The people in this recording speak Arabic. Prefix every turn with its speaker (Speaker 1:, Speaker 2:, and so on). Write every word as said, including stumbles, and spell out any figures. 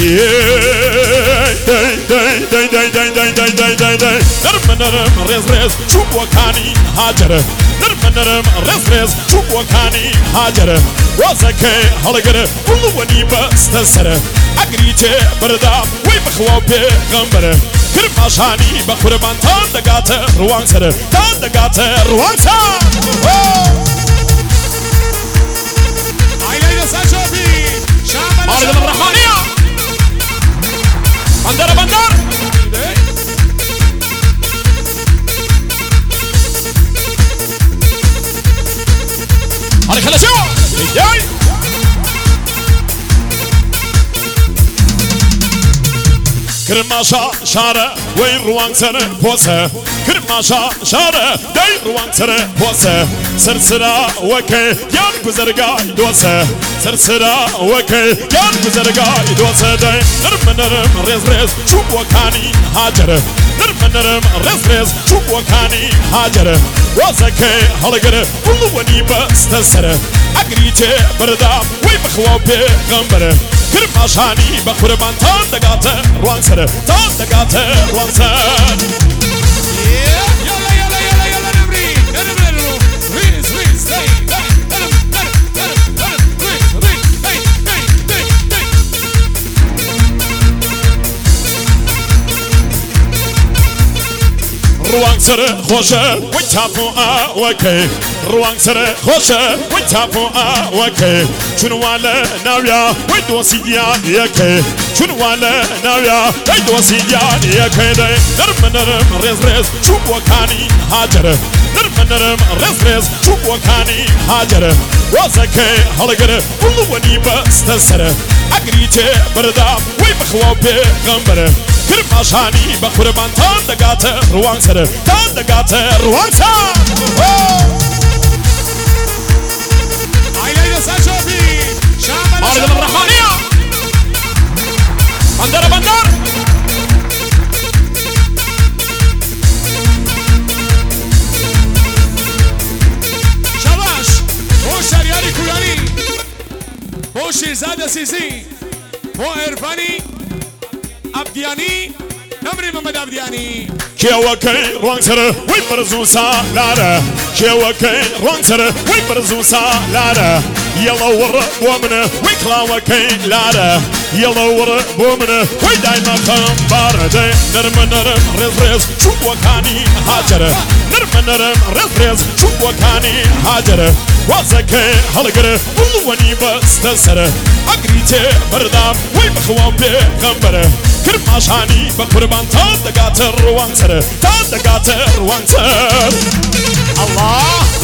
Speaker 1: نرم نرم رز رز شوف وكاني هاجر نرم نرم رز رز شوف وكاني هاجر وزكي هلقر ولوني بستسر أقريتي بردام ويبخوا بغمبر كرماشاني بقربان تاندقات روان سر تاندقات روان سر
Speaker 2: عيلة ساشوبي شامل
Speaker 1: أرض الرحمانية بندر بندر هذا خلا شو جاي كرماشا شارع وين روان سر بوسه كرماشا شارع داي روان سر بوسه سرسرا وكي يان بزرقاي دوسه سرسرا وكي يان بزرقاي دوسه داي نرم نرم رز رز شوف وكاني هاجر نرم نرم رز رز شوف وكاني هاجر وزكي هلقر ولوني بستسر أقريتي بردام ويبخوا بغمبر كرماشاني بقربان تاندقات روان سر تاندقات روان سر
Speaker 2: يلا يلا يلا يلا نمري نمري ريس ريس هاي
Speaker 1: روان سر خوشه ويتابو آوكي روان سر خوشه ويتابو آوكي شنو على ناويا ويدوسي ديان يكي شنو على ناويا ويدوسي ديان يكي داي نرم نرم رز رز شوف وكاني هاجر نرم نرم رز رز شوف وكاني هاجر وزكي هلقر ولوني بستسر أقريتي بردام ويبخوا بغمبر كرماشاني بقربان تاندقات روان سر تاندقات روان سر
Speaker 2: عيلة ساشوبي شامل
Speaker 1: أرض الرحمانية بندر بندر
Speaker 2: شباش هو شرياري كولاني هو شيرزاد سيسي هو عرفاني عبدياني نمري محمد عبدياني
Speaker 1: كيوكي روان سر ويبرزو سالارة كيوكي روان سر ويبرزو سالارة يلا ور بومنا ويكلاوكي لارة يلا ور بومنا ويدايما خمبار دي نرم نرم رز رز شوف وكاني هاجر نرم نرم رز رز شوف وكاني هاجر وزكي هلقر ولوني بستسر أقريتي بردام ويبخوا بغمبر كرماشاني بقربان تاندقات روان سر تاندقات روان سر الله